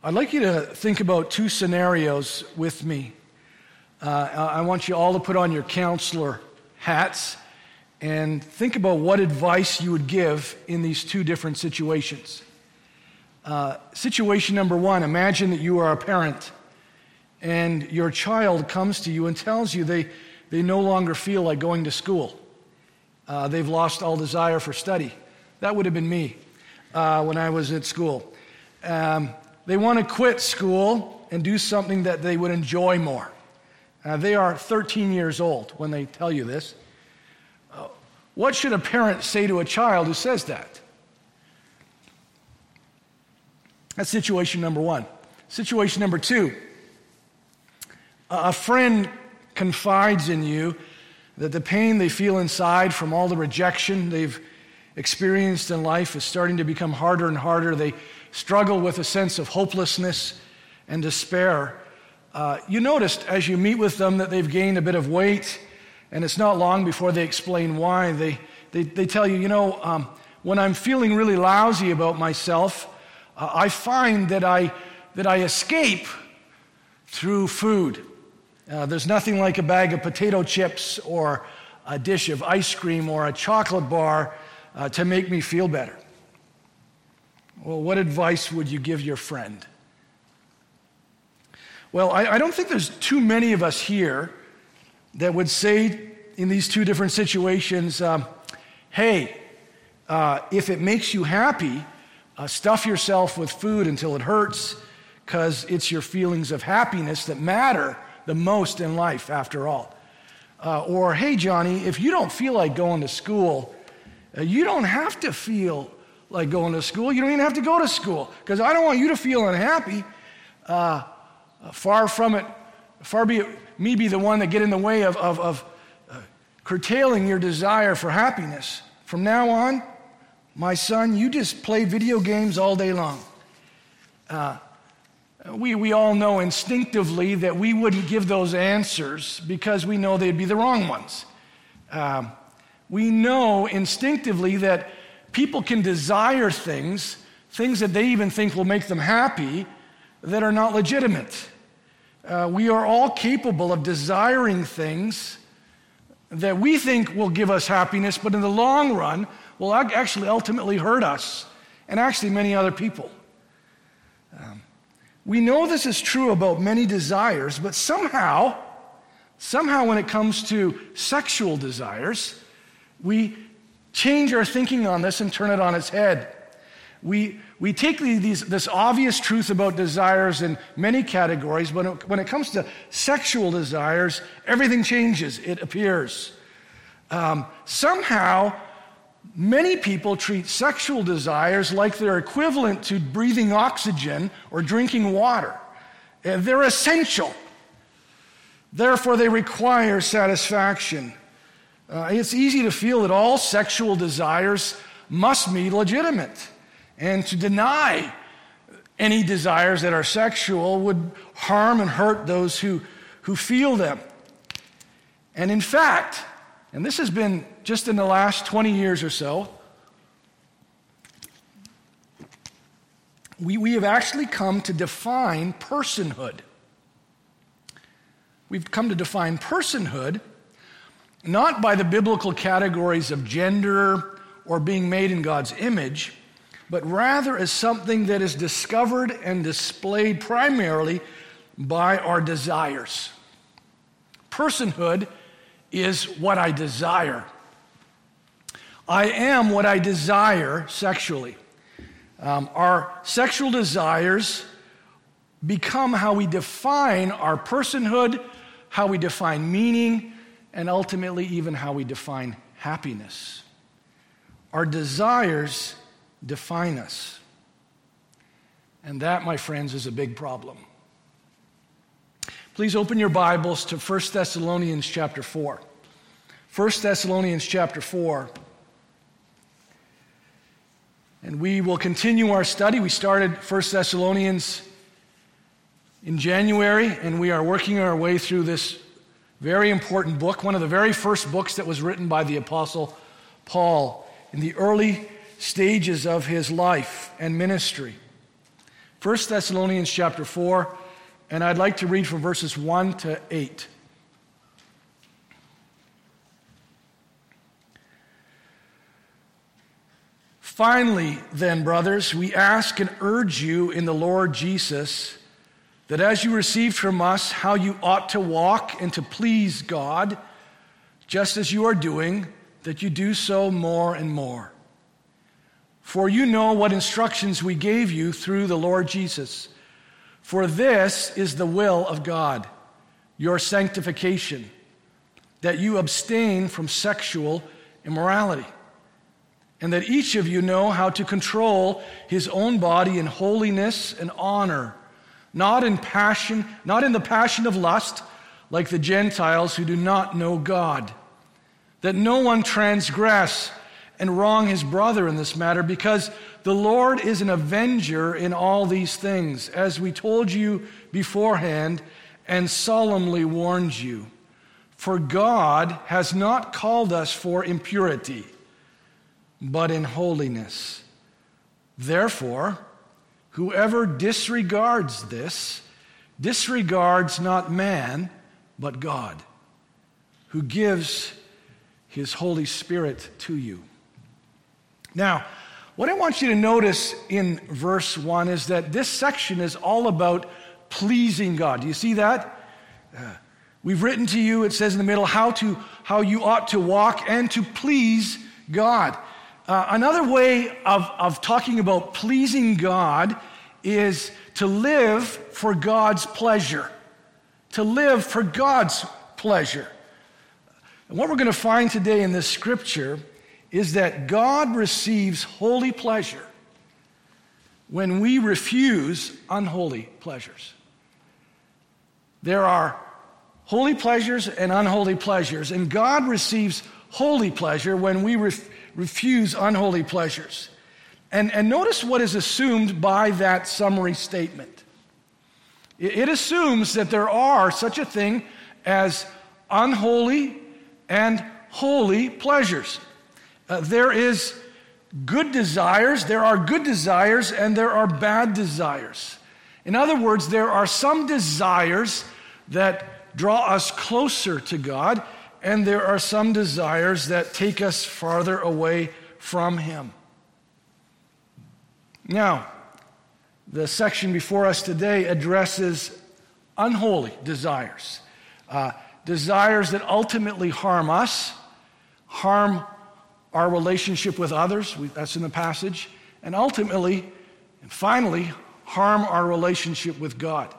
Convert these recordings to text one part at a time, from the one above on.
I'd like you to think about two scenarios with me. I want you all to put on your counselor hats and think about what advice you would give in these two different situations. Situation number one, imagine that you are a parent and your child comes to you and tells you they no longer feel like going to school. They've lost all desire for study. That would have been me when I was at school. They want to quit school and do something that they would enjoy more. They are 13 years old when they tell you this. What should a parent say to a child who says that? That's situation number one. Situation number two, a friend confides in you that the pain they feel inside from all the rejection they've experienced in life is starting to become harder and harder. They struggle with a sense of hopelessness and despair. You noticed as you meet with them that they've gained a bit of weight, and it's not long before they explain why. They tell you, when I'm feeling really lousy about myself, I find that I escape through food. There's nothing like a bag of potato chips or a dish of ice cream or a chocolate bar to make me feel better. Well, what advice would you give your friend? Well, I don't think there's too many of us here that would say in these two different situations, hey, if it makes you happy, stuff yourself with food until it hurts, because it's your feelings of happiness that matter the most in life, after all. Or, hey, Johnny, if you don't feel like going to school, you don't have to feel like going to school. You don't even have to go to school, because I don't want you to feel unhappy. Far from it, far be it me be the one that get in the way of curtailing your desire for happiness. From now on, my son, you just play video games all day long. We all know instinctively that we wouldn't give those answers because we know they'd be the wrong ones. We know instinctively that people can desire things that they even think will make them happy, that are not legitimate. We are all capable of desiring things that we think will give us happiness, but in the long run will actually ultimately hurt us and actually many other people. We know this is true about many desires, but somehow when it comes to sexual desires, we change our thinking on this and turn it on its head. We take this obvious truth about desires in many categories, but when it comes to sexual desires, everything changes, it appears. Somehow, many people treat sexual desires like they're equivalent to breathing oxygen or drinking water. They're essential. Therefore, they require satisfaction. It's easy to feel that all sexual desires must be legitimate. And to deny any desires that are sexual would harm and hurt those who feel them. And in fact, and this has been just in the last 20 years or so, we have actually come to define personhood. We've come to define personhood not by the biblical categories of gender or being made in God's image, but rather as something that is discovered and displayed primarily by our desires. Personhood is what I desire. I am what I desire sexually. Our sexual desires become how we define our personhood, how we define meaning, and ultimately even how we define happiness. Our desires define us. And that, my friends, is a big problem. Please open your Bibles to 1 Thessalonians chapter 4. 1 Thessalonians chapter 4. And we will continue our study. We started 1 Thessalonians in January, and we are working our way through this very important book, one of the very first books that was written by the Apostle Paul in the early stages of his life and ministry. 1 Thessalonians chapter 4, and I'd like to read from verses 1 to 8. Finally, then, brothers, we ask and urge you in the Lord Jesus that as you received from us how you ought to walk and to please God, just as you are doing, that you do so more and more. For you know what instructions we gave you through the Lord Jesus. For this is the will of God, your sanctification, that you abstain from sexual immorality, and that each of you know how to control his own body in holiness and honor, not in the passion of lust, like the Gentiles who do not know God. That no one transgress and wrong his brother in this matter, because the Lord is an avenger in all these things, as we told you beforehand and solemnly warned you. For God has not called us for impurity, but in holiness. Therefore, whoever disregards this, disregards not man, but God, who gives his Holy Spirit to you. Now, what I want you to notice in verse 1 is that this section is all about pleasing God. Do you see that? We've written to you, it says in the middle, how you ought to walk and to please God. Another way of talking about pleasing God is to live for God's pleasure. To live for God's pleasure. And what we're going to find today in this scripture is that God receives holy pleasure when we refuse unholy pleasures. There are holy pleasures and unholy pleasures, and God receives holy pleasure when we refuse unholy pleasures. And notice what is assumed by that summary statement. It assumes that there are such a thing as unholy and holy pleasures. There is good desires, there are good desires, and there are bad desires. In other words, there are some desires that draw us closer to God, and there are some desires that take us farther away from Him. Now, the section before us today addresses unholy desires. Desires that ultimately harm us, harm our relationship with others, that's in the passage, and ultimately, and finally, harm our relationship with God.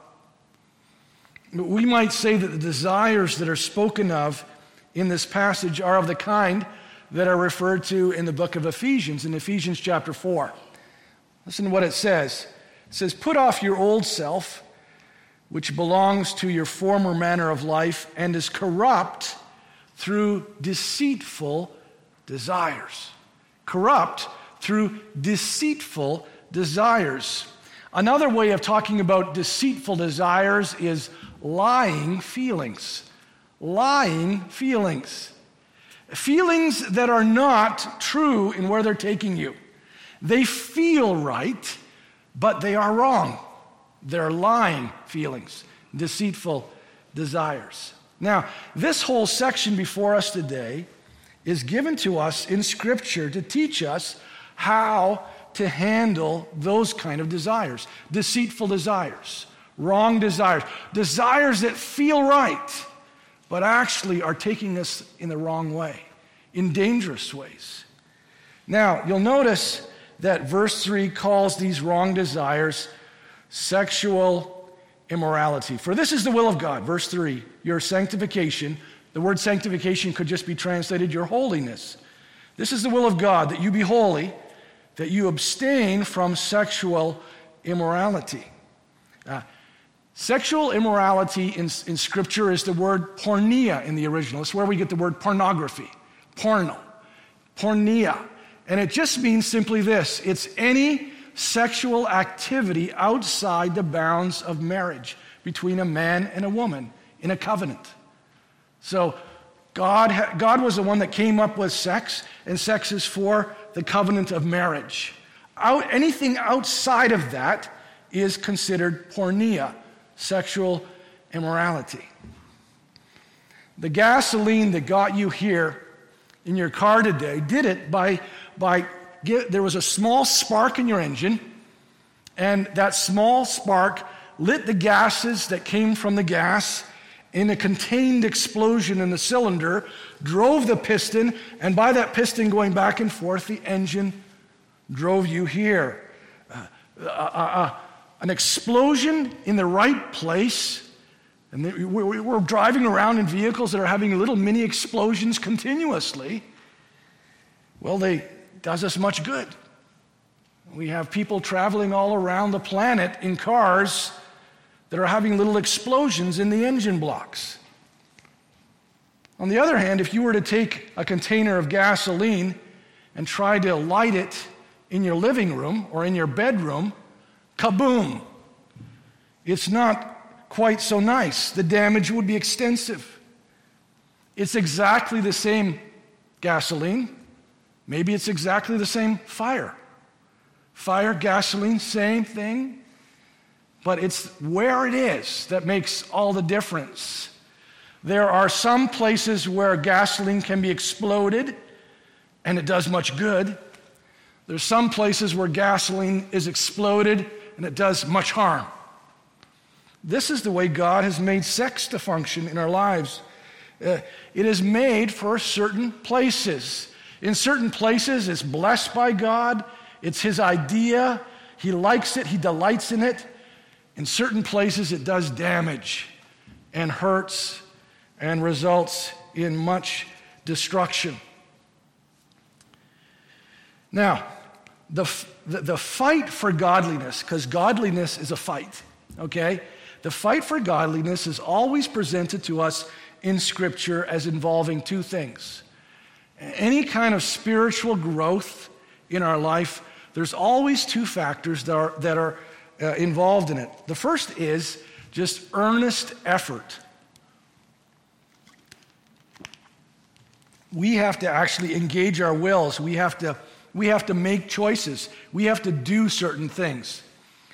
We might say that the desires that are spoken of in this passage are of the kind that are referred to in the book of Ephesians, in Ephesians chapter 4. Listen to what it says. It says, "Put off your old self, which belongs to your former manner of life and is corrupt through deceitful desires." Corrupt through deceitful desires. Another way of talking about deceitful desires is lying feelings. Lying feelings. Feelings that are not true in where they're taking you. They feel right, but they are wrong. They're lying feelings, deceitful desires. Now, this whole section before us today is given to us in Scripture to teach us how to handle those kind of desires. Deceitful desires, wrong desires, desires that feel right, but actually are taking us in the wrong way, in dangerous ways. Now, you'll notice that verse 3 calls these wrong desires sexual immorality. For this is the will of God, verse 3, your sanctification. The word sanctification could just be translated your holiness. This is the will of God, that you be holy, that you abstain from sexual immorality. Sexual immorality in Scripture is the word porneia in the original. It's where we get the word pornography, porno, porneia. And it just means simply this: it's any sexual activity outside the bounds of marriage between a man and a woman in a covenant. So God was the one that came up with sex, and sex is for the covenant of marriage. Anything outside of that is considered porneia, sexual immorality. The gasoline that got you here in your car today did it by there was a small spark in your engine, and that small spark lit the gases that came from the gas in a contained explosion in the cylinder, drove the piston, and by that piston going back and forth, the engine drove you here. An explosion in the right place, and we're driving around in vehicles that are having little mini explosions continuously. Well, they does us much good. We have people traveling all around the planet in cars that are having little explosions in the engine blocks. On the other hand, if you were to take a container of gasoline and try to light it in your living room or in your bedroom, kaboom! It's not quite so nice. The damage would be extensive. It's exactly the same gasoline. Maybe it's exactly the same fire. Fire, gasoline, same thing. But it's where it is that makes all the difference. There are some places where gasoline can be exploded and it does much good. There's some places where gasoline is exploded and it does much harm. This is the way God has made sex to function in our lives. It is made for certain places. In certain places, it's blessed by God. It's His idea. He likes it. He delights in it. In certain places, it does damage and hurts and results in much destruction. Now, the fight for godliness, because godliness is a fight, okay? The fight for godliness is always presented to us in Scripture as involving two things. Any kind of spiritual growth in our life, there's always two factors that are involved in it. The first is just earnest effort. We have to actually engage our wills. We have to make choices. We have to do certain things.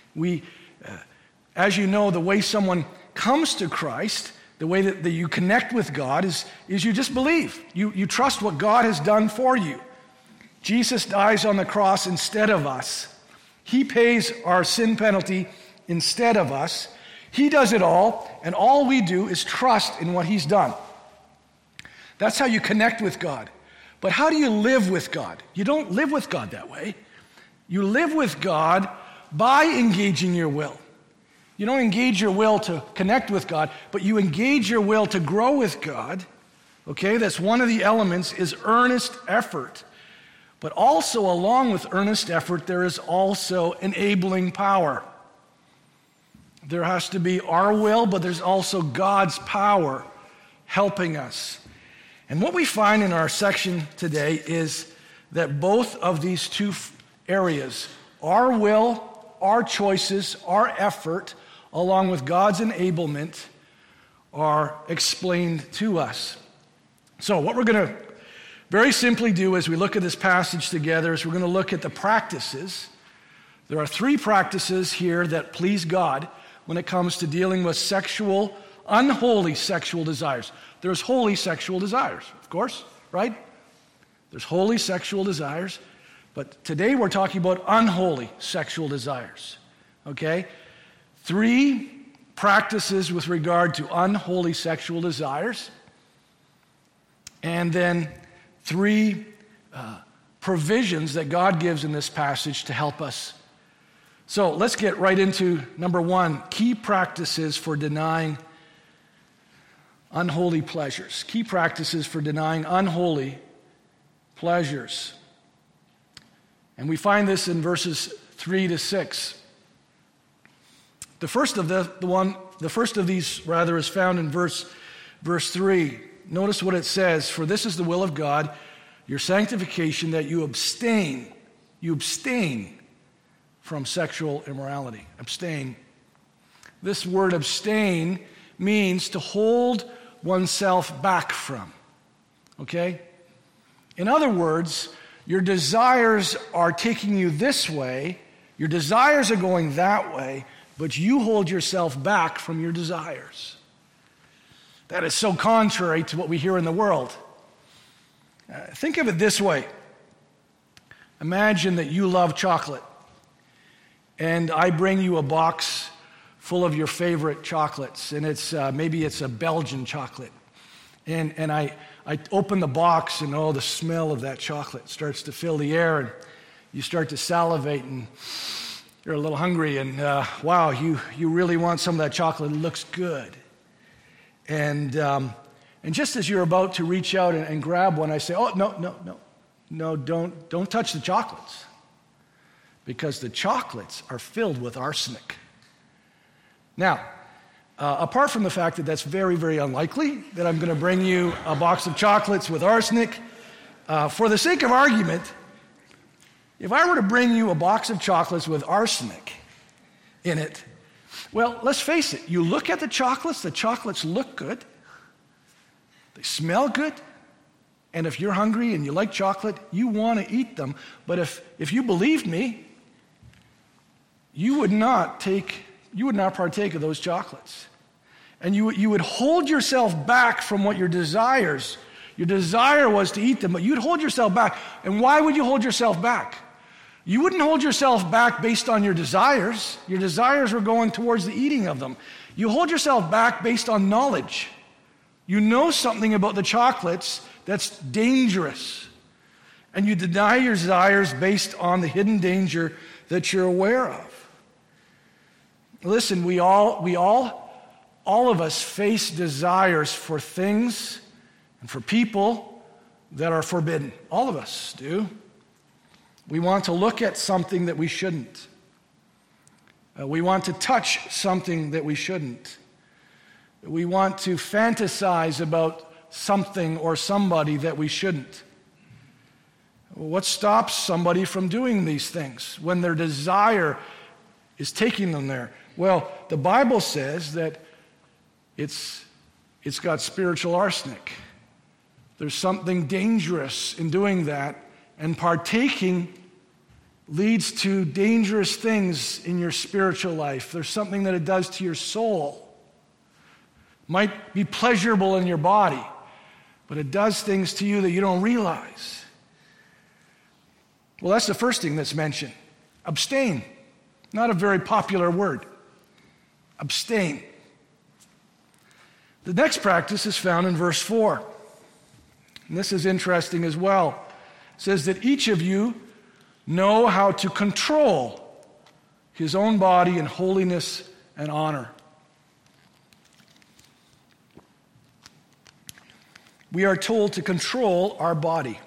As you know, the way someone comes to Christ, the way that you connect with God is you just believe. You trust what God has done for you. Jesus dies on the cross instead of us. He pays our sin penalty instead of us. He does it all, and all we do is trust in what He's done. That's how you connect with God. But how do you live with God? You don't live with God that way. You live with God by engaging your will. You don't engage your will to connect with God, but you engage your will to grow with God. Okay, that's one of the elements, is earnest effort. But also along with earnest effort, there is also enabling power. There has to be our will, but there's also God's power helping us. And what we find in our section today is that both of these two areas, our will, our choices, our effort, along with God's enablement, are explained to us. So what we're going to very simply do as we look at this passage together is we're going to look at the practices. There are three practices here that please God when it comes to dealing with unholy sexual desires. There's holy sexual desires, of course, right? There's holy sexual desires, but today we're talking about unholy sexual desires, okay? Three practices with regard to unholy sexual desires, and then three provisions that God gives in this passage to help us. So let's get right into number one, key practices for denying unholy pleasures. Key practices for denying unholy pleasures. And we find this in verses 3 to 6. The first of these is found in verse 3. Notice what it says, "For this is the will of God, your sanctification, that you abstain from sexual immorality." Abstain. This word abstain means to hold oneself back from. Okay? In other words, your desires are taking you this way, Your desires are going that way, but you hold yourself back from your desires. That is so contrary to what we hear in the world. Think of it this way. Imagine that you love chocolate, and I bring you a box full of your favorite chocolates, and maybe it's a Belgian chocolate. And I open the box, and the smell of that chocolate starts to fill the air, and you start to salivate, and you're a little hungry, and wow, you really want some of that chocolate. It looks good. And just as you're about to reach out and grab one, I say, oh, no, don't touch the chocolates, because the chocolates are filled with arsenic. Now, apart from the fact that that's very, very unlikely that I'm going to bring you a box of chocolates with arsenic, for the sake of argument, if I were to bring you a box of chocolates with arsenic in it, well, let's face it, you look at the chocolates look good, they smell good, and if you're hungry and you like chocolate, you want to eat them. But if you believed me, you would not partake of those chocolates. And you would hold yourself back from what your desire was to eat them, but you'd hold yourself back. And why would you hold yourself back? You wouldn't hold yourself back based on your desires. Your desires were going towards the eating of them. You hold yourself back based on knowledge. You know something about the chocolates that's dangerous. And you deny your desires based on the hidden danger that you're aware of. Listen, all of us face desires for things and for people that are forbidden. All of us do. We want to look at something that we shouldn't. We want to touch something that we shouldn't. We want to fantasize about something or somebody that we shouldn't. What stops somebody from doing these things when their desire is taking them there? Well, the Bible says that it's got spiritual arsenic. There's something dangerous in doing that, and partaking leads to dangerous things in your spiritual life. There's something that it does to your soul. Might be pleasurable in your body, but it does things to you that you don't realize. Well, that's the first thing that's mentioned. Abstain. Not a very popular word. Abstain. The next practice is found in verse 4. And this is interesting as well. It says that each of you know how to control his own body in holiness and honor. We are told to control our body.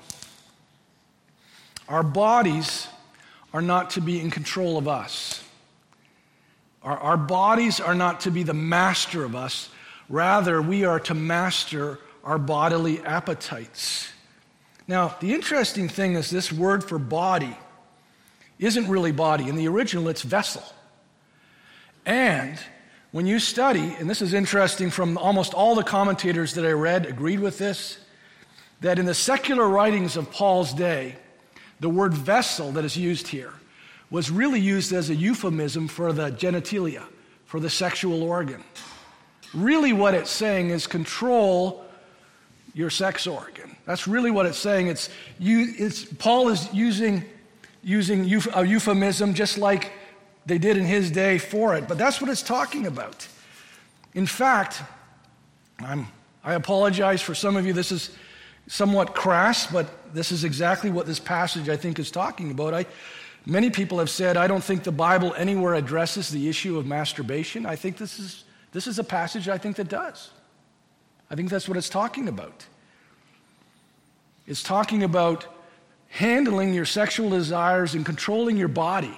Our bodies are not to be in control of us. Our bodies are not to be the master of us. Rather, we are to master our bodily appetites. Now, the interesting thing is this word for body isn't really body. In the original, it's vessel. And when you study, and this is interesting, from almost all the commentators that I read agreed with this, that in the secular writings of Paul's day, the word vessel that is used here was really used as a euphemism for the genitalia, for the sexual organ. Really what it's saying is control your sex organ. That's really what it's saying. Paul is using a euphemism just like they did in his day for it, but that's what it's talking about. In fact, I apologize for some of you, this is somewhat crass, but this is exactly what this passage I think is talking about. Many people have said, I don't think the Bible anywhere addresses the issue of masturbation. I think this is a passage I think that does. I think that's what it's talking about. It's talking about handling your sexual desires and controlling your body,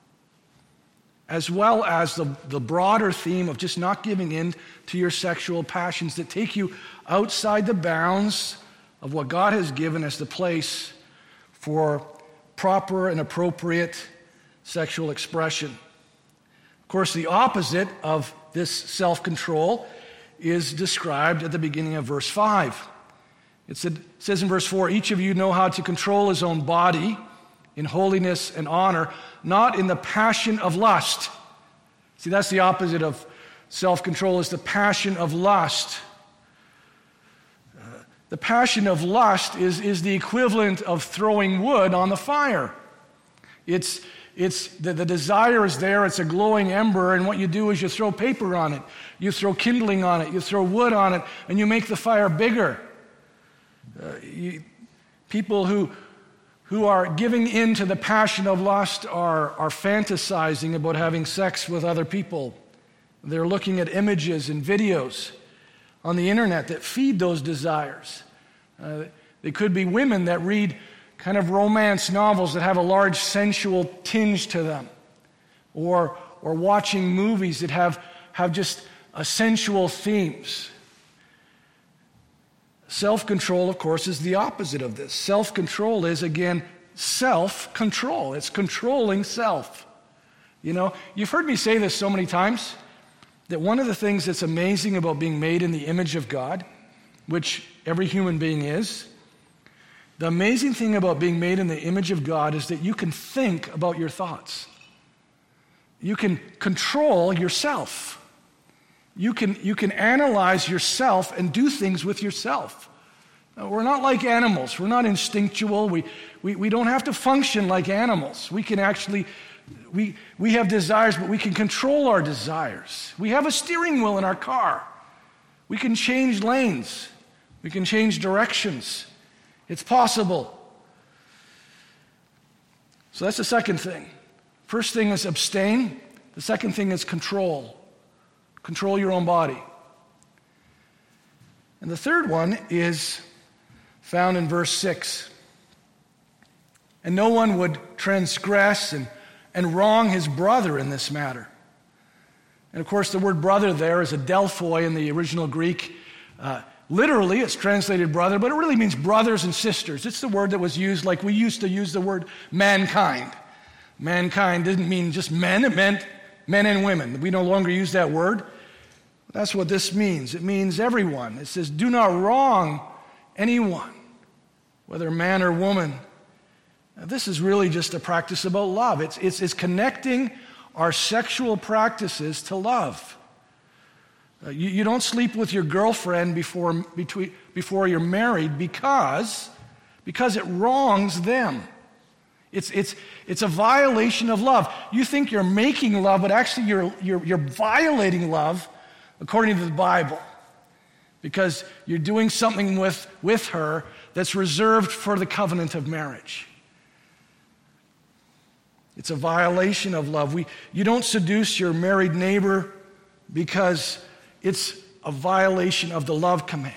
as well as the broader theme of just not giving in to your sexual passions that take you outside the bounds of what God has given as the place for proper and appropriate sexual expression. Of course, the opposite of this self-control is described at the beginning of verse 5. It says in verse 4, each of you know how to control his own body in holiness and honor, not in the passion of lust. See, that's the opposite of self-control, is the passion of lust. The passion of lust is the equivalent of throwing wood on the fire. It's the desire is there, it's a glowing ember, and what you do is you throw paper on it, you throw kindling on it, you throw wood on it, and you make the fire bigger. People who are giving in to the passion of lust are fantasizing about having sex with other people. They're looking at images and videos on the internet that feed those desires. They could be women that read kind of romance novels that have a large sensual tinge to them, or watching movies that have just sensual themes. Self-control, of course, is the opposite of this. Self-control is, again, self-control. It's controlling self. You know, you've heard me say this so many times, that one of the things that's amazing about being made in the image of God, which every human being is, the amazing thing about being made in the image of God is that you can think about your thoughts. You can control yourself. You can analyze yourself and do things with yourself. We're not like animals. We're not instinctual. We don't have to function like animals. We can actually, we have desires, but we can control our desires. We have a steering wheel in our car. We can change lanes. We can change directions. It's possible. So that's the second thing. First thing is abstain. The second thing is control. Control your own body. And the third one is found in verse 6. And no one would transgress and wrong his brother in this matter. And of course, the word brother there is adelphoi in the original Greek. Literally, it's translated brother, but it really means brothers and sisters. It's the word that was used like we used to use the word mankind. Mankind didn't mean just men, it meant men and women. We no longer use that word. That's what this means. It means everyone. It says, do not wrong anyone, whether man or woman. Now, this is really just a practice about love. It's connecting our sexual practices to love. You don't sleep with your girlfriend before you're married because it wrongs them. It's a violation of love. You think you're making love, but actually you're violating love according to the Bible, because you're doing something with her that's reserved for the covenant of marriage. It's a violation of love. You don't seduce your married neighbor because it's a violation of the love command.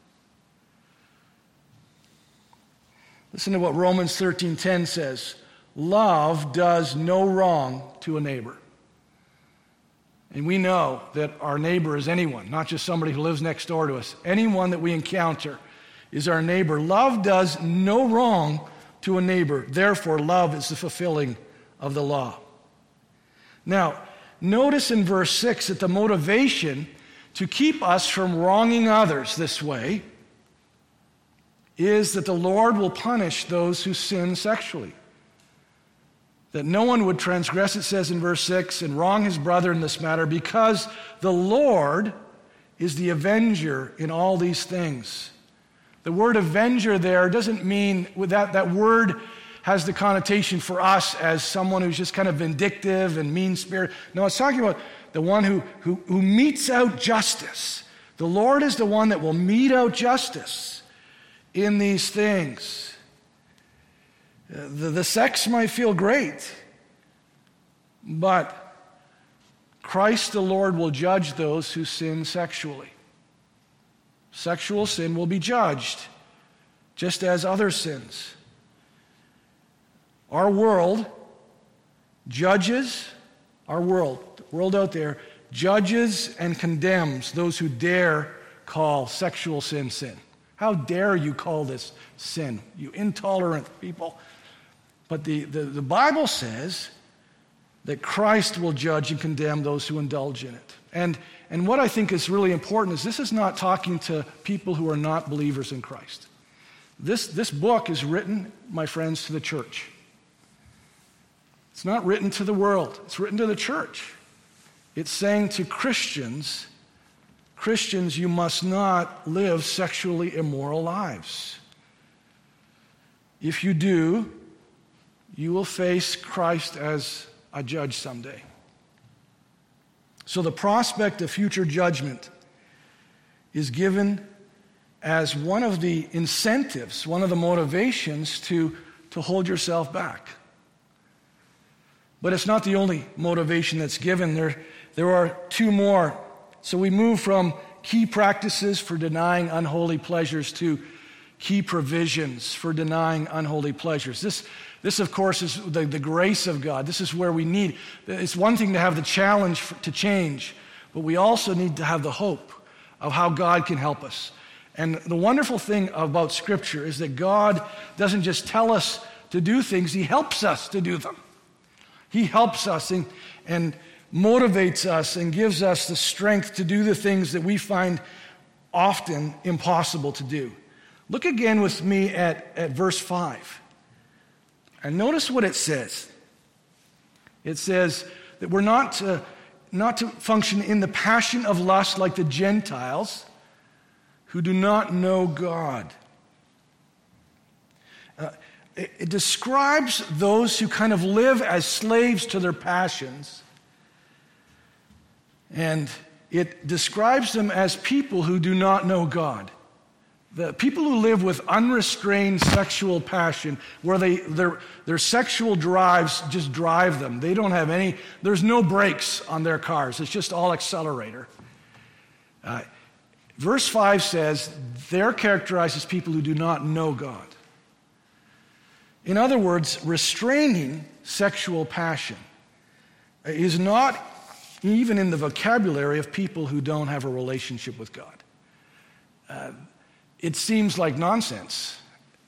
Listen to what Romans 13:10 says. Love does no wrong to a neighbor. And we know that our neighbor is anyone, not just somebody who lives next door to us. Anyone that we encounter is our neighbor. Love does no wrong to a neighbor. Therefore, love is the fulfilling of the law. Now, notice in verse 6 that the motivation to keep us from wronging others this way is that the Lord will punish those who sin sexually. That no one would transgress, it says in verse 6, and wrong his brother in this matter, because the Lord is the avenger in all these things. The word avenger there doesn't mean, that word has the connotation for us as someone who's just kind of vindictive and mean-spirited. No, it's talking about the one who metes out justice. The Lord is the one that will mete out justice in these things. The sex might feel great, but Christ the Lord will judge those who sin sexually. Sexual sin will be judged, just as other sins. Our world judges, the world out there, judges and condemns those who dare call sexual sin sin. How dare you call this sin, you intolerant people? But the Bible says that Christ will judge and condemn those who indulge in it. And what I think is really important is this is not talking to people who are not believers in Christ. This book is written, my friends, to the church. It's not written to the world. It's written to the church. It's saying to Christians, you must not live sexually immoral lives. If you do, you will face Christ as a judge someday. So the prospect of future judgment is given as one of the incentives, one of the motivations to hold yourself back. But it's not the only motivation that's given. There are two more. So we move from key practices for denying unholy pleasures to key provisions for denying unholy pleasures. This of course, is the grace of God. This is where we need. It's one thing to have the challenge to change, but we also need to have the hope of how God can help us. And the wonderful thing about Scripture is that God doesn't just tell us to do things, He helps us to do them. He helps us and motivates us and gives us the strength to do the things that we find often impossible to do. Look again with me at verse 5. And notice what it says. It says that we're not to function in the passion of lust like the Gentiles who do not know God. It describes those who kind of live as slaves to their passions. And it describes them as people who do not know God. The people who live with unrestrained sexual passion, where their sexual drives just drive them. They don't have there's no brakes on their cars. It's just all accelerator. Verse 5 says, they're characterized as people who do not know God. In other words, restraining sexual passion is not even in the vocabulary of people who don't have a relationship with God. It seems like nonsense.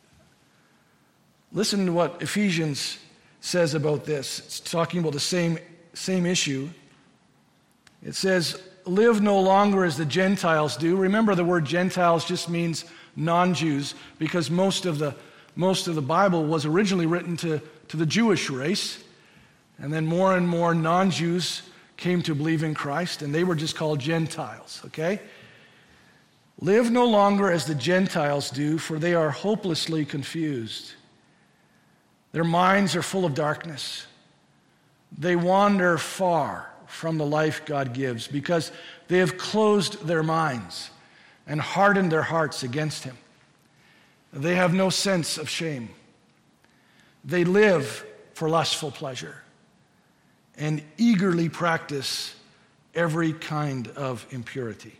Listen to what Ephesians says about this. It's talking about the same issue. It says, live no longer as the Gentiles do. Remember, the word Gentiles just means non-Jews, because most of the Bible was originally written to the Jewish race, and then more and more non-Jews came to believe in Christ, and they were just called Gentiles, okay? Live no longer as the Gentiles do, for they are hopelessly confused. Their minds are full of darkness. They wander far from the life God gives because they have closed their minds and hardened their hearts against Him. They have no sense of shame. They live for lustful pleasure and eagerly practice every kind of impurity.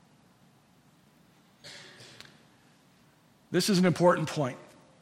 This is an important point.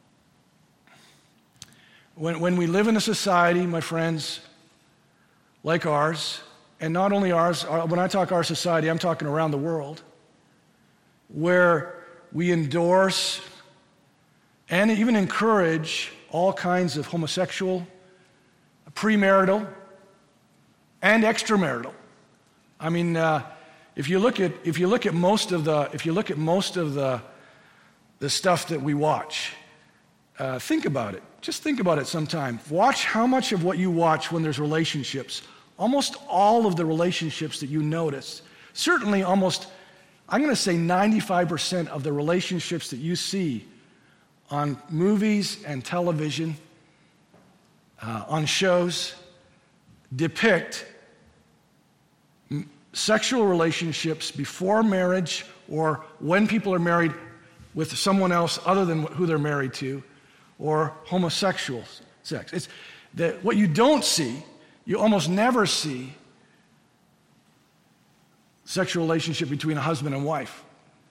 When we live in a society, my friends, like ours, and not only ours, when I talk our society, I'm talking around the world, where we endorse and even encourage all kinds of homosexual, premarital, and extramarital. I mean, if you look at most of the stuff that we watch, think about it. Just think about it sometime. Watch how much of what you watch when there's relationships. Almost all of the relationships that you notice, certainly almost, I'm going to say 95% of the relationships that you see on movies and television, on shows, depict sexual relationships before marriage or when people are married with someone else other than who they're married to, or homosexual sex. It's that what you don't see, you almost never see sexual relationship between a husband and wife.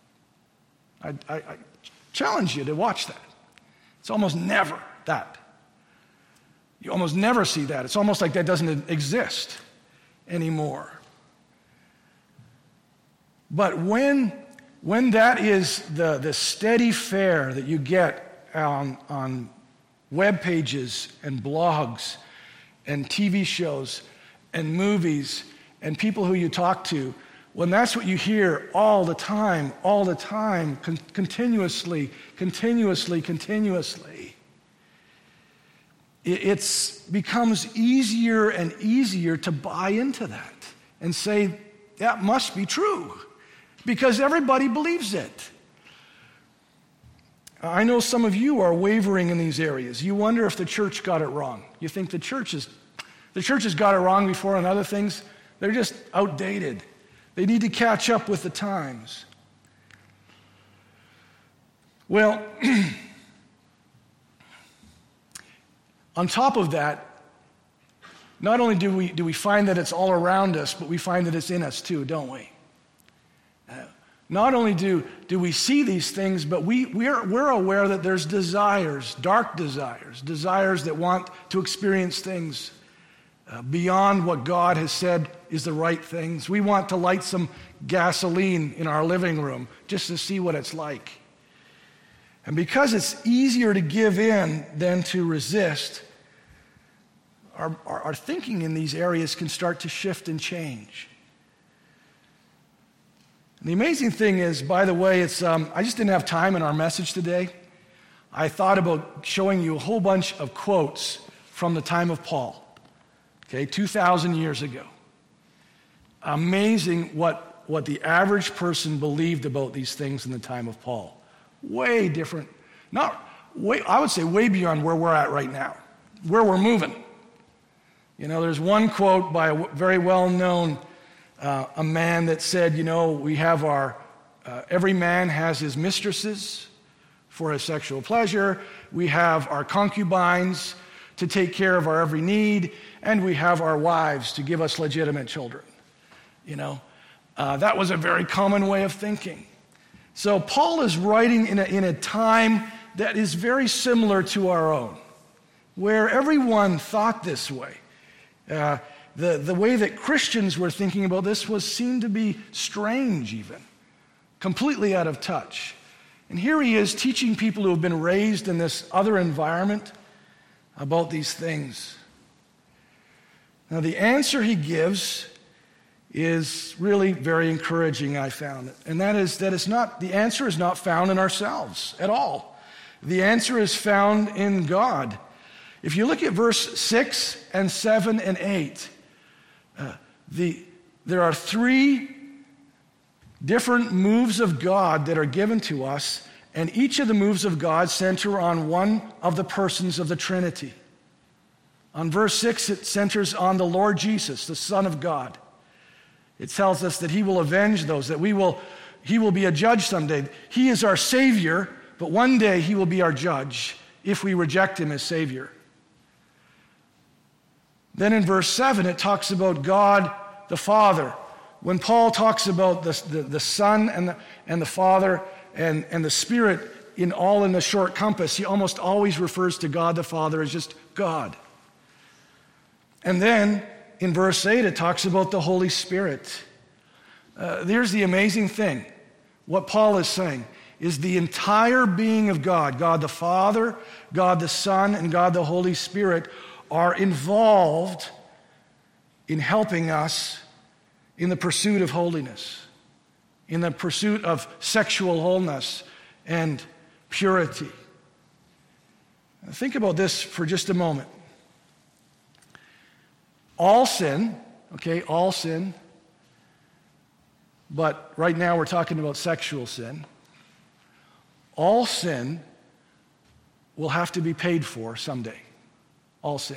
I challenge you to watch that. It's almost never that. You almost never see that. It's almost like that doesn't exist anymore. But when that is the steady fare that you get on web pages and blogs and TV shows and movies and people who you talk to, when that's what you hear all the time, continuously, it becomes easier and easier to buy into that and say, that must be true, because everybody believes it. I know some of you are wavering in these areas. You wonder if the church got it wrong. You think the church has got it wrong before on other things. They're just outdated. They need to catch up with the times. Well, on top of that, not only do we find that it's all around us, but we find that it's in us too, don't we? Not only do we see these things, but we're aware that there's desires, dark desires that want to experience things beyond what God has said is the right things. We want to light some gasoline in our living room just to see what it's like. And because it's easier to give in than to resist, our thinking in these areas can start to shift and change. And the amazing thing is, by the way, I just didn't have time in our message today. I thought about showing you a whole bunch of quotes from the time of Paul, 2,000 years ago. Amazing what the average person believed about these things in the time of Paul. Way different. I would say way beyond where we're at right now, where we're moving. There's one quote by a very well-known a man that said, we have every man has his mistresses for his sexual pleasure. We have our concubines to take care of our every need, and we have our wives to give us legitimate children. That was a very common way of thinking. So Paul is writing in a time that is very similar to our own, where everyone thought this way. The way that Christians were thinking about this seemed to be strange even, completely out of touch. And here he is teaching people who have been raised in this other environment about these things. Now the answer he gives is really very encouraging, I found it. And that is that the answer is not found in ourselves at all. The answer is found in God. If you look at verse 6 and 7 and 8, there are 3 different moves of God that are given to us, and each of the moves of God center on one of the persons of the Trinity. On verse 6, it centers on the Lord Jesus, the Son of God. It tells us that he will avenge those, that he will be a judge someday. He is our Savior, but one day he will be our judge if we reject him as Savior. Then in verse 7, it talks about God the Father. When Paul talks about the Son and the Father and the Spirit in the short compass, he almost always refers to God the Father as just God. And then in verse 8, it talks about the Holy Spirit. There's the amazing thing. What Paul is saying is the entire being of God, God the Father, God the Son, and God the Holy Spirit are involved in helping us in the pursuit of holiness, in the pursuit of sexual wholeness and purity. Now, think about this for just a moment. All sin, but right now we're talking about sexual sin. All sin will have to be paid for someday. All sin.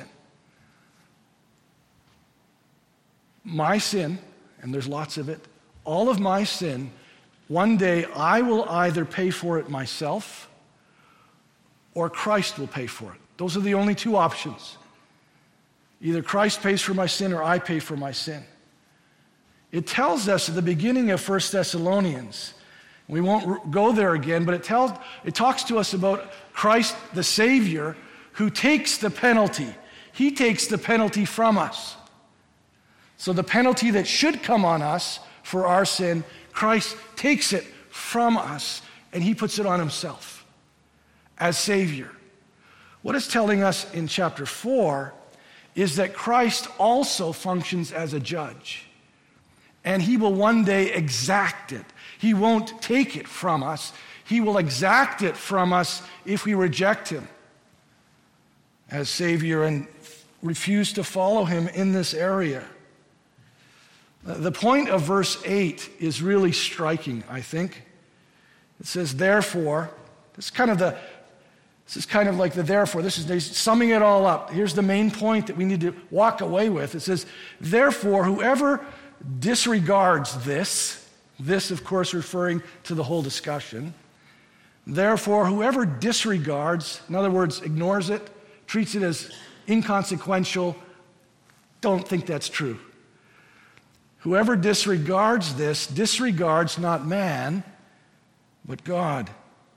My sin, and there's lots of it, all of my sin, one day I will either pay for it myself or Christ will pay for it. Those are the only 2 options. Either Christ pays for my sin or I pay for my sin. It tells us at the beginning of 1 Thessalonians, we won't go there again, but it talks to us about Christ the Savior who takes the penalty. He takes the penalty from us. So the penalty that should come on us for our sin, Christ takes it from us and he puts it on himself as Savior. What it's telling us in chapter 4 is that Christ also functions as a judge. And he will one day exact it. He won't take it from us. He will exact it from us if we reject him. as Savior and refuse to follow him in this area. The point of verse 8 is really striking, I think. It says, therefore, this is kind of like the therefore. This is summing it all up. Here's the main point that we need to walk away with. It says, therefore, whoever disregards this, of course referring to the whole discussion, therefore, whoever disregards, in other words, ignores it, treats it as inconsequential, don't think that's true. Whoever disregards this disregards not man, but God,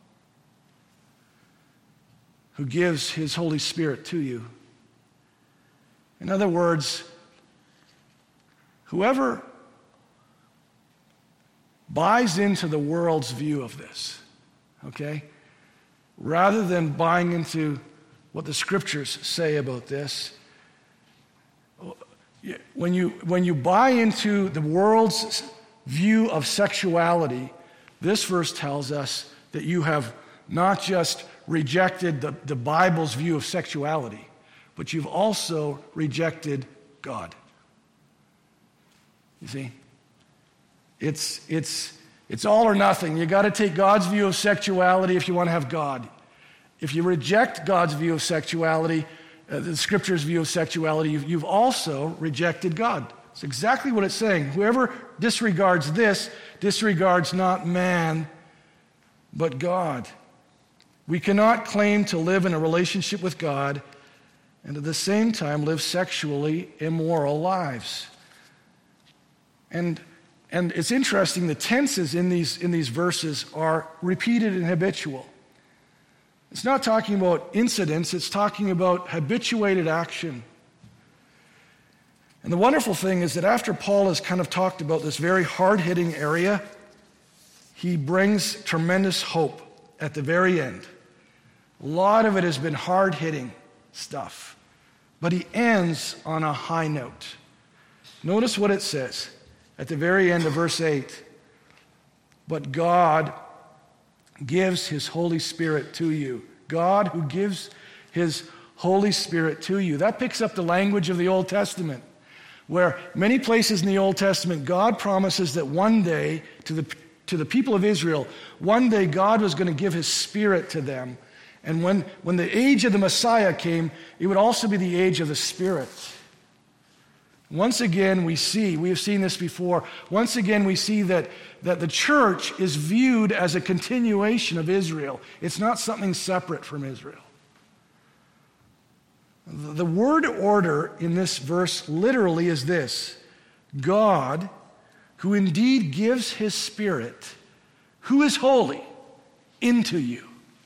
who gives his Holy Spirit to you. In other words, whoever buys into the world's view of this, okay, rather than buying into what the scriptures say about this, when you buy into the world's view of sexuality, this verse tells us that you have not just rejected the Bible's view of sexuality, but you've also rejected God. You see? It's all or nothing. You got to take God's view of sexuality if you want to have God. If you reject God's view of sexuality, the Scripture's view of sexuality, you've also rejected God. It's exactly what it's saying. Whoever disregards this disregards not man, but God. We cannot claim to live in a relationship with God and at the same time live sexually immoral lives. And it's interesting, the tenses in these verses are repeated and habitual. It's not talking about incidents, it's talking about habituated action. And the wonderful thing is that after Paul has kind of talked about this very hard-hitting area, he brings tremendous hope at the very end. A lot of it has been hard-hitting stuff, but he ends on a high note. Notice what it says at the very end of verse 8. But God gives his Holy Spirit to you. God who gives his Holy Spirit to you. That picks up the language of the Old Testament, where many places in the Old Testament, God promises that one day, to the people of Israel, one day God was going to give his Spirit to them. And when the age of the Messiah came, it would also be the age of the Spirit. Once again, we have seen this before, once again we see that the church is viewed as a continuation of Israel. It's not something separate from Israel. The word order in this verse literally is this: God, who indeed gives his Spirit, who is holy, into you.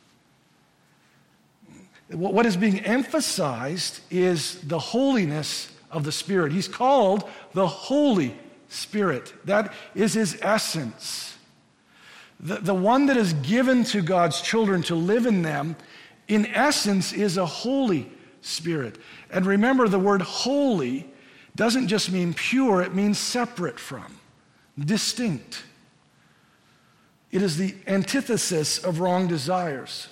What is being emphasized is the holiness of the Spirit. He's called the Holy Spirit. That is his essence. The one that is given to God's children to live in them, in essence, is a Holy Spirit. And remember, the word holy doesn't just mean pure, it means separate from, distinct. It is the antithesis of wrong desires.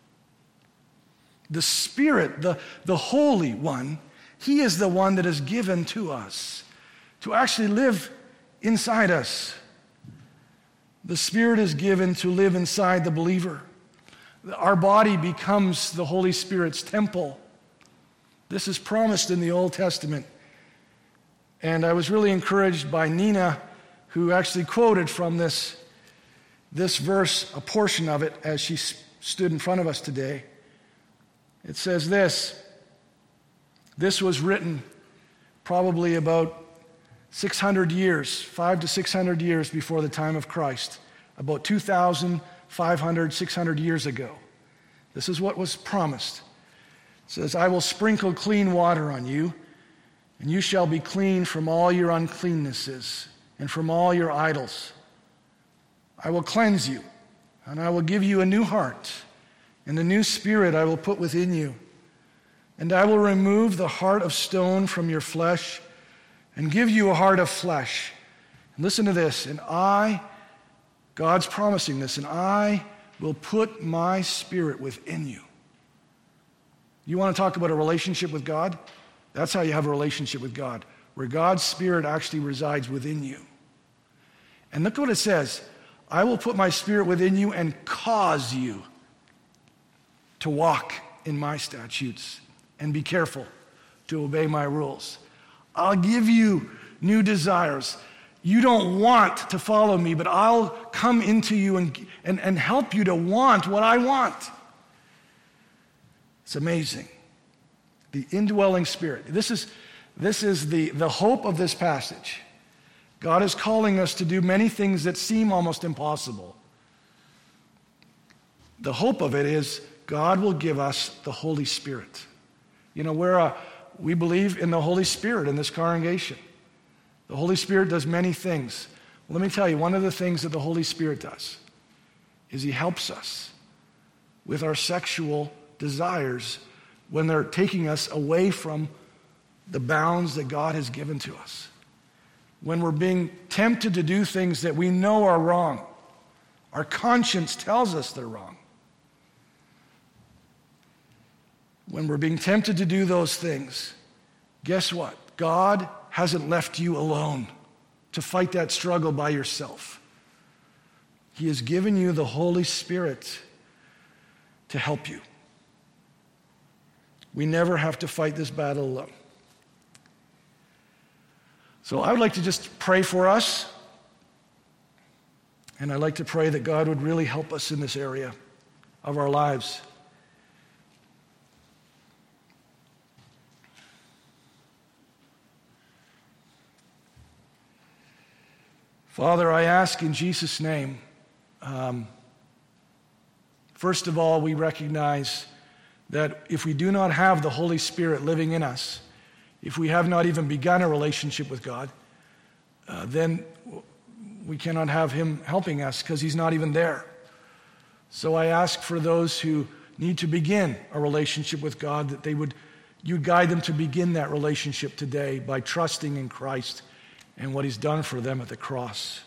The Spirit, the Holy One, he is the one that is given to us to actually live inside us. The Spirit is given to live inside the believer. Our body becomes the Holy Spirit's temple. This is promised in the Old Testament. And I was really encouraged by Nina, who actually quoted from this verse, a portion of it, as she stood in front of us today. It says this was written probably about 600 years, 500 to 600 years before the time of Christ, about 2,500, 600 years ago. This is what was promised. It says, I will sprinkle clean water on you, and you shall be clean from all your uncleannesses and from all your idols. I will cleanse you, and I will give you a new heart, and a new spirit I will put within you. And I will remove the heart of stone from your flesh and give you a heart of flesh. And listen to this. And God's promising this, and I will put my Spirit within you. You want to talk about a relationship with God? That's how you have a relationship with God, where God's Spirit actually resides within you. And look what it says. I will put my Spirit within you and cause you to walk in my statutes and be careful to obey my rules. I'll give you new desires. You don't want to follow me, but I'll come into you and help you to want what I want. It's amazing. The indwelling Spirit. This is the hope of this passage. God is calling us to do many things that seem almost impossible. The hope of it is God will give us the Holy Spirit. You know, we believe in the Holy Spirit in this congregation. The Holy Spirit does many things. Well, let me tell you, one of the things that the Holy Spirit does is he helps us with our sexual desires when they're taking us away from the bounds that God has given to us. When we're being tempted to do things that we know are wrong. Our conscience tells us they're wrong. When we're being tempted to do those things, guess what? God hasn't left you alone to fight that struggle by yourself. He has given you the Holy Spirit to help you. We never have to fight this battle alone. So I would like to just pray for us, and I'd like to pray that God would really help us in this area of our lives. Father, I ask in Jesus' name, first of all, we recognize that if we do not have the Holy Spirit living in us, if we have not even begun a relationship with God, then we cannot have him helping us because he's not even there. So I ask for those who need to begin a relationship with God that you guide them to begin that relationship today by trusting in Christ and what he's done for them at the cross.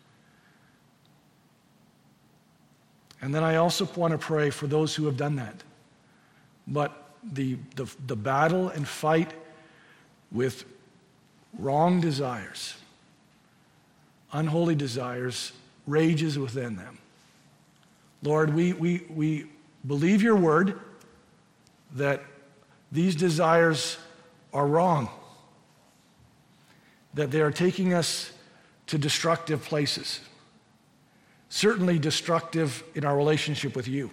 And then I also want to pray for those who have done that. But the battle and fight with wrong desires, unholy desires, rages within them. Lord, we believe your word that these desires are wrong, that they are taking us to destructive places, certainly destructive in our relationship with you,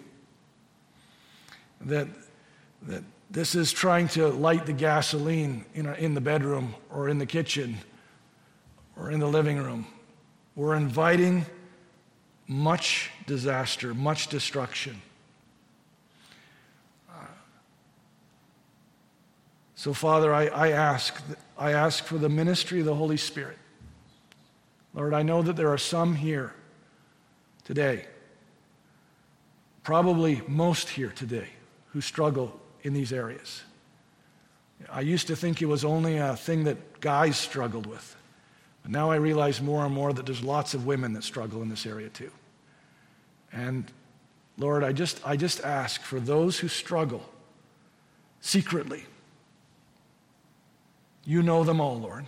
that this is trying to light the gasoline in the bedroom or in the kitchen or in the living room. We're inviting much disaster, much destruction. So, Father, I ask for the ministry of the Holy Spirit. Lord, I know that there are some here today, probably most here today, who struggle in these areas. I used to think it was only a thing that guys struggled with. But now I realize more and more that there's lots of women that struggle in this area too. And Lord, I just ask for those who struggle secretly. You know them all, Lord.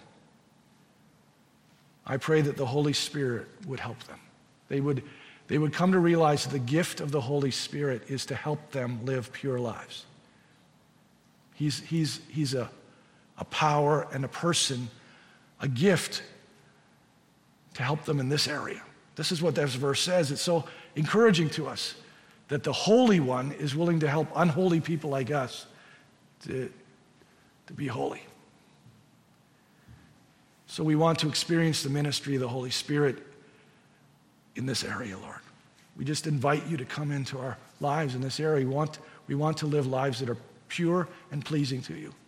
I pray that the Holy Spirit would help them. They would come to realize that the gift of the Holy Spirit is to help them live pure lives. He's a power and a person, a gift to help them in this area. This is what this verse says. It's so encouraging to us that the Holy One is willing to help unholy people like us to be holy. So we want to experience the ministry of the Holy Spirit in this area, Lord. We just invite you to come into our lives in this area. We want to live lives that are pure and pleasing to you.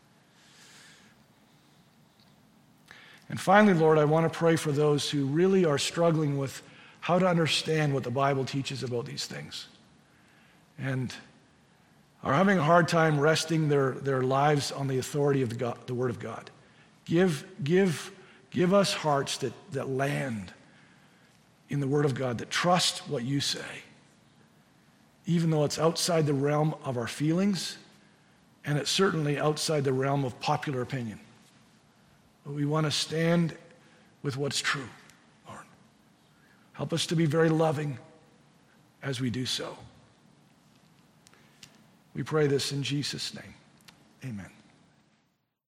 And finally, Lord, I want to pray for those who really are struggling with how to understand what the Bible teaches about these things and are having a hard time resting their lives on the authority of the Word of God. Give us hearts that land in the Word of God, that trust what you say, even though it's outside the realm of our feelings, and it's certainly outside the realm of popular opinion. But we want to stand with what's true, Lord. Help us to be very loving as we do so. We pray this in Jesus' name. Amen.